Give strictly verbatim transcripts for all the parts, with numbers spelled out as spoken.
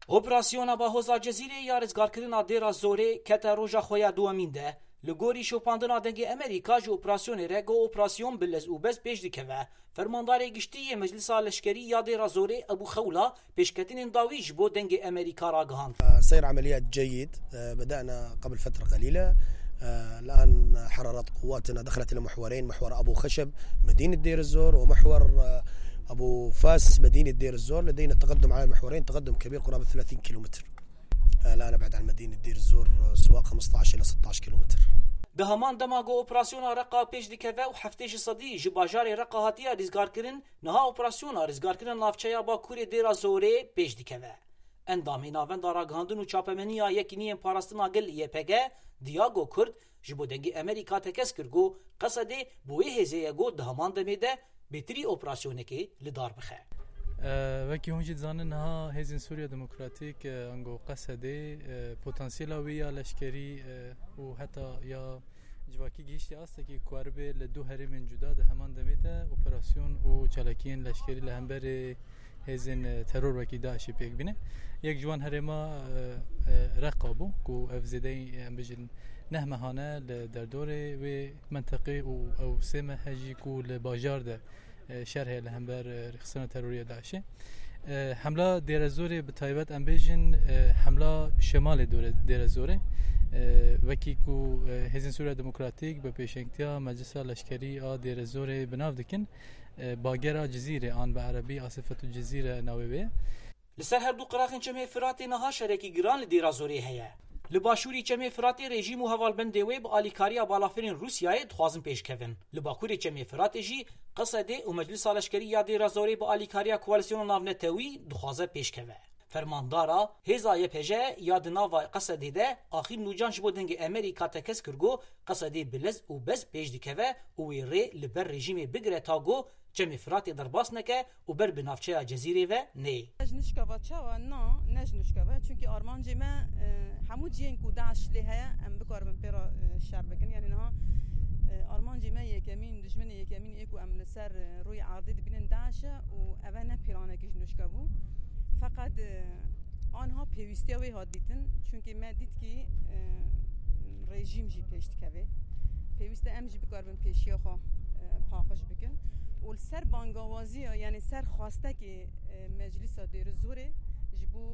Operasyona Bahoza Cezîrê ya rizgarkirina Dêra Zorê kete roja xwe ya duwemîn de li gorî şopandina dengê Amerîka ji operasyonê re got operasyon bi lez û bez pêş dikeve. Fermandarê giştî yê Meclisa Leşkerî ya Dêra Zorê Ebu Xewla pêşketinên dawî ji bo dengê Amerîka ragihand. سير عمليات جيد بدأنا قبل فترة قليلة الآن حررت قواتنا دخلت إلى محورين محور أبو خشب مدينة دير الزور ومحور أبو فاس مدينة دير الزور لدينا تقدم على المحورين تقدم كبير قرابة ثلاثين كيلومتر الآن أبعد عن مدينة دير الزور سواء خمسة عشر إلى ستة عشر كيلومتر. Di heman dema got operasyona Reqa pêş dikeve û heftê ji sedî ji bajarê Reqa hatiye rîzgarkirin, niha operasyona rîzgarkirina navçeya Bakurê Dêra Zorê pêş dikeve. Endamê navenda ragihandin û çapemeniya yekîniyên parastina gel Y P G Diago Kurd ji bo dengê Amerîka tekez kir got Qesedê bi wê hêzê got di heman demê de bêtirî operasyonekê li dar bixe. وەکی هۆنجی دزانن ها هێزین سووریا دموکراتیک ئەنگۆ قەسەدێ پۆتانسیێلا وی یا لەشکەری و هەتا یا جواکی گەیشتی ئاستێکی کواربێ لە دوو هەرێمێن جودا دە هەمان دەمێتە ئۆپەراسیۆن و چالاکیین لەشکەری لە هەمبەرێ هێزین تەرۆر وەکی داعشی پێک بینێ یەک جوان هەرێما ڕەقا بوو و ئەف زێدەی ئەم بژن نەهمەهانە لە دەردۆرێ وێ منتەقی و ئەو سێمە هەژیک و لە باژار دە شرح لهمبر رخصان تروریه داعشه حمله دیر زوره به تایبت امبیجن حمله شمال دیر زوره وکی کو حزب سوریه دموکراتیک به پیشنگتیا مجلس لشکری آ دیر زوره بناف دکن باگرا جزیره آن به عربی آصفت الجزیره ناویه لسر هر دو قراخین چمه فراتی نها شرکی گران لدیر زوره هیا li başûrî çemê Firatê rejîm û hevalbendê wê bi alîkariya balafirên Rûsyayê dixwazin pêşkevin. Li Bakurê çemê Firatê jî Qesedê û Meclisa Leşkerî ya Dêra Zorê bi alîkariya koalîsyona navnetewî dixwaze pêşkeve. Fermandara hêza Y P J ya di nava Qesedê de axîr nûcan ji bo dengê Amerîka tekez kir got Qesedê bi lez û bez pêş dikeve û wê rê li ber rejîmê bigire ta got çemê Firatê derbas neke û ber bi navçeya Cezîrê ve neyê. Nişkava çawa na ne nişkava çünkü armancê me hemû ciyên ku Daeş lê heye em bikarin pêra şer bikin yani niha armancê me yekemîn dijminê yekemîn ê ku em li ser rûyê erdê dibînin Daeşe û ev ne pîranekî ji nişkavû feqet anha pêwîstiya wê hat dîtin çünkü me dît kî rejîm jî pêş dikeve pêwîst e em jî bikarin pêşiya xwe paqij bikin û li ser bangawaziya yani ser xwastekê Meclisa Dêr Zorê ji bo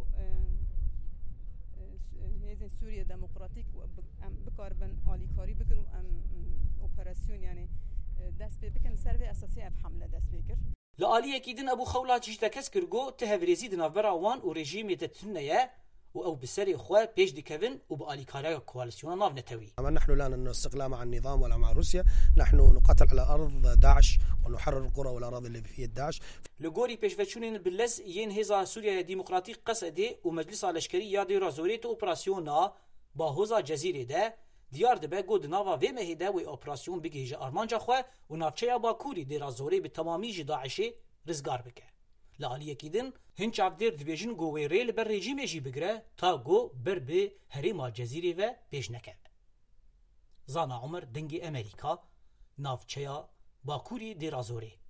hêzên Sûriye Demokratîk em bikaribin alîkarî bikin û em operasyon yani dest pê bikin ser vê esasî ev hemle dest pê kir. Li aliyekî din Ebu Xewla jî tekez kir got ti hevrêzî di navbera wan û rejîmê de tune ye û ew bi serê xwe pêş dikevin û bi alîkariya koalîsyona navnetewî. نحن لا نستقل مع النظام ولا مع روسيا، نحن نقاتل على أرض داعش ونحرر القرى والأراضي اللي فيها داعش. Li gorî pêşveçûnên bi lez yên hêza Sûriya Demokratîk Qesedê û Meclisa Leşkerî ya Dêra Zorê ti operasyona Bahoza Cezîrê de diyar dibe got di nava vê mehê de wê operasyon bigihêje armanca xwe û navçeya Bakurî Dêra Zorê bi temamî ji Daişê rizgar bike. Li aliyekî din hin çavdêr dibêjin got wê rê li ber rejîmê jî bigire ta got ber bi herêma Cezîrê ve pêş nekeve. Zana Umer dengê Amerîka navçeya Bakurî Dêra Zorê.